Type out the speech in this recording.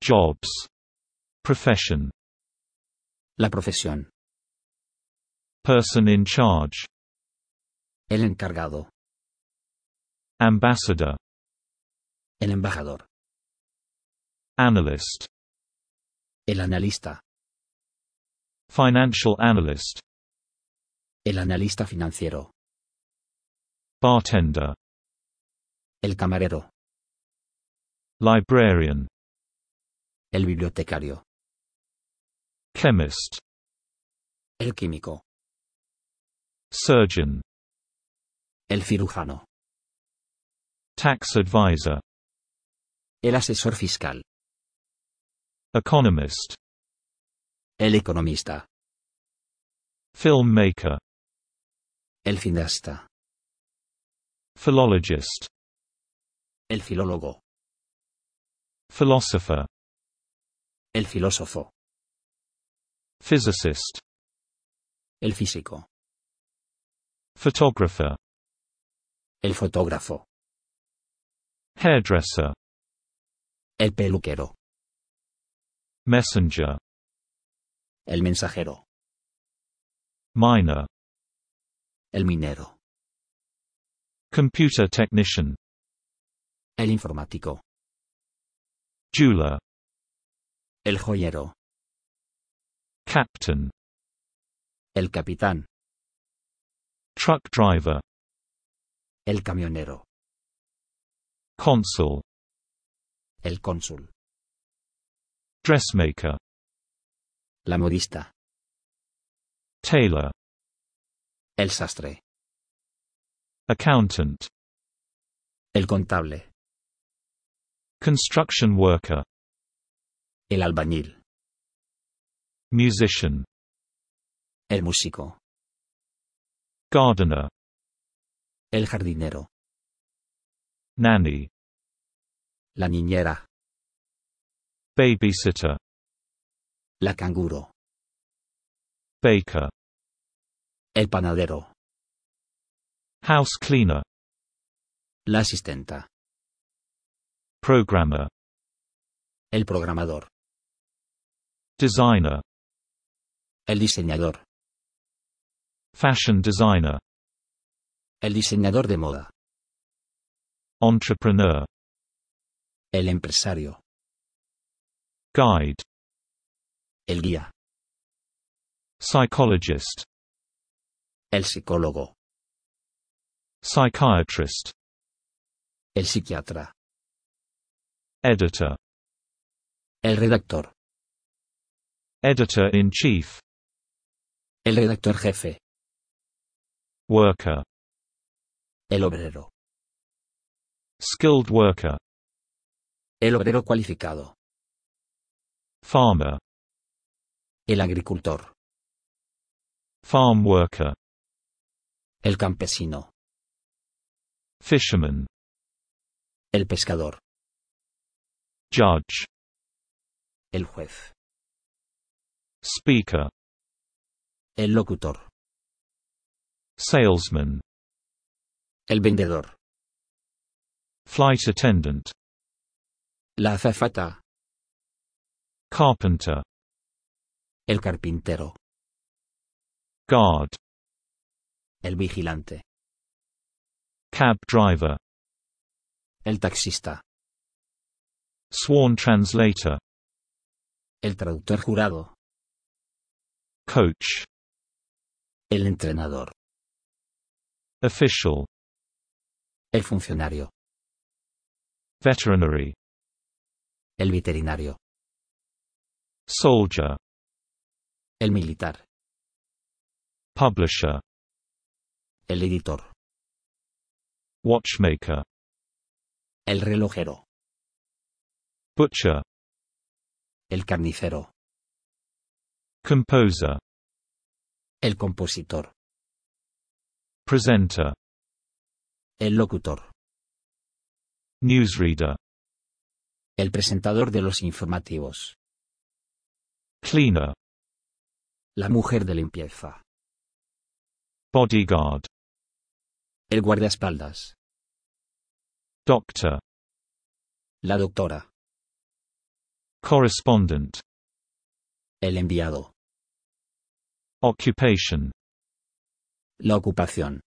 Jobs. Profession. La profesión. Person in charge. El encargado. Ambassador. El embajador. Analyst. El analista. Financial analyst. El analista financiero. Bartender. El camarero. Librarian. El bibliotecario. Chemist. El químico. Surgeon. El cirujano. Tax advisor. El asesor fiscal. Economist. El economista. Filmmaker. El cineasta. Philologist. El filólogo. Philosopher. El filósofo. Physicist. El físico. Photographer. El fotógrafo. Hairdresser. El peluquero. Messenger. El mensajero. Miner. El minero. Computer technician. El informático. Jeweler. El joyero. Captain. El capitán. Truck driver. El camionero. Consul. El cónsul. Dressmaker. La modista. Tailor. El sastre. Accountant. El contable. Construction worker. El albañil. Musician. El músico. Gardener. El jardinero. Nanny. La niñera. Babysitter. La canguro. Baker. El panadero. House cleaner. La asistenta. Programmer. El programador. Designer. El diseñador. Fashion designer. El diseñador de moda. Entrepreneur. El empresario. Guide. El guía. Psychologist. El psicólogo. Psychiatrist. El psiquiatra. Editor. El redactor. Editor-in-chief. El redactor jefe. Worker. El obrero. Skilled worker. El obrero cualificado. Farmer. El agricultor. Farm worker. El campesino. Fisherman. El pescador. Judge. El juez. Speaker. El locutor. Salesman. El vendedor. Flight attendant. La azafata. Carpenter. El carpintero. Guard. El vigilante. Cab driver. El taxista. Sworn translator. El traductor jurado. Coach. El entrenador. Official. El funcionario. Veterinary. El veterinario. Soldier. El militar. Publisher. El editor. Watchmaker. El relojero. Butcher. El carnicero. Composer. El compositor. Presenter. El locutor. Newsreader. El presentador de los informativos. Cleaner. La mujer de limpieza. Bodyguard. El guardaespaldas. Doctor. La doctora. Correspondent. El enviado. Occupation. La ocupación.